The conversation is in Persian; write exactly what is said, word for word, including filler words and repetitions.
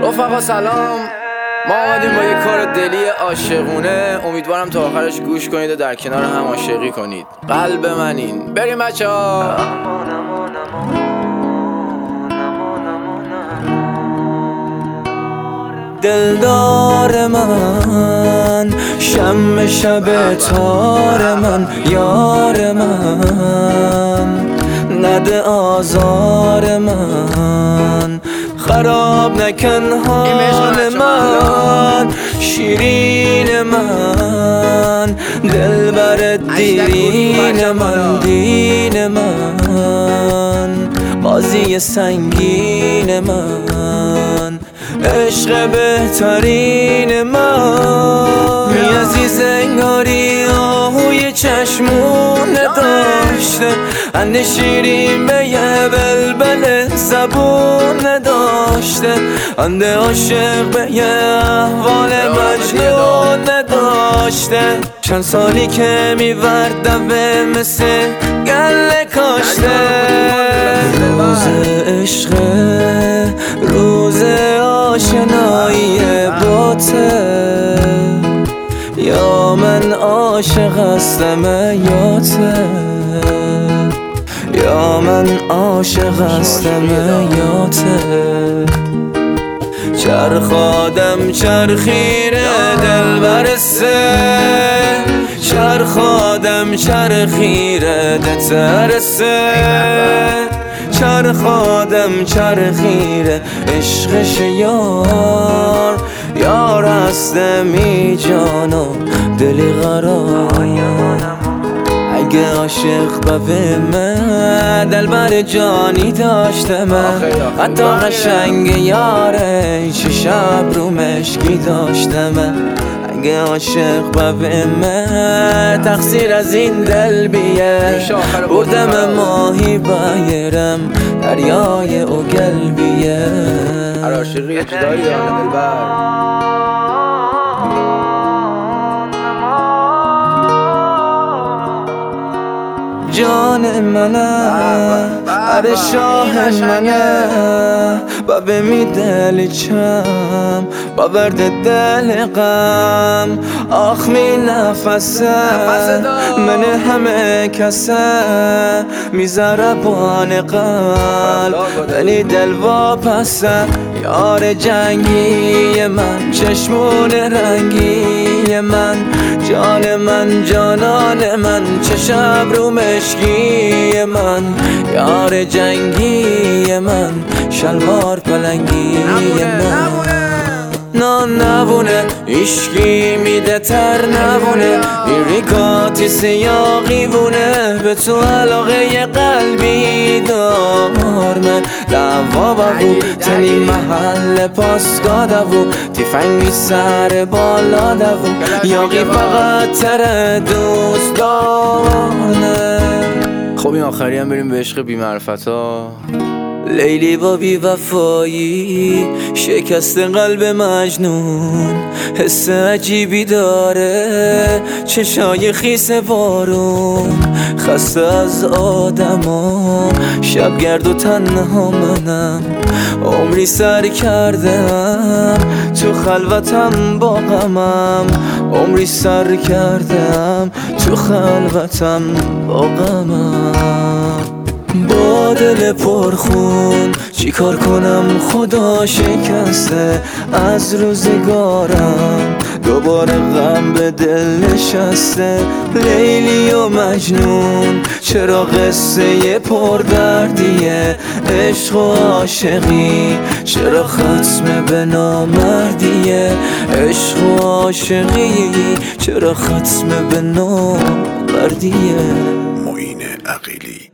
رفقا سلام، ما آمدیم با یه کار دلی عاشقونه. امیدوارم تا آخرش گوش کنید و در کنار هم عاشقی کنید. قلب منین، بریم بچه ها. دلدار من، شم شب تار من، یار من، نده آزار من، خراب نکن حال من، شیرین من، دلبر دیرین من، دین من، قاضی سنگین من، عشق بهترین من. می عزیز انگاری آهوی چشمون داشته، اند شیرین به یه بلبل زبون داشته، اند عاشق به یه احوال مجنون داشته. چند سالی که میوردم به مثل گله کاشته. روز عشق، روز آشنایی باته، یا من عاشق هستم یاته، یا من عاشق هستم یاته. چرخادم چرخیره دل برسه، چرخادم چرخیره دل ترسه، چرخادم چرخیره عشقش یار، یار هستمی جانو دلی قرار. اگه عاشق به من دلبر جانی داشته من، حتی قشنگ یاره چه شب رو مشکی داشته من. اگه عاشق به من تقصیر از این دل بیه، بودم ماهی بایرم دریای او گل بیه. هر عاشقی یه جدایی دارم دلبر. جان منه، اره شاه منه، با بمی دل چم، با برد دل غم. آخ می نفسه من همه کسه، میذاره بان قلب ولی دل واپسه. یار جنگی من، چشمون رنگی من، جان من جانان من، چه شب رو مشکی من. یار جنگی من، شلوار پلنگی من. نه نبونه ایشکی میده تر نبونه، بیریکاتی سیاقی بونه. به تو علاقه قلبی دار من، دوا ببو تنی محل پاسگاه دو، تیفنگی سر بالا دو، یاقی فقط تر دوست دارنه. خب این آخری هم بریم به عشق بی معرفت ها. لیلی با بی وفایی شکست قلب مجنون، حس عجیبی داره چشای خیس بارون. خسته از آدما شبگرد و تنها منم، عمری سر کردم تو خلوتم با غمم، عمری سر کردم تو خلوتم با غمم. با دل پرخون چی کار کنم خدا شکسته از روزگارم، دوباره غم به دل نشسته. لیلی و مجنون چرا قصه پردردیه، عشق و عاشقی چرا ختم به نامردیه، عشق و عاشقی چرا ختم به نامردیه. معین عقیلی.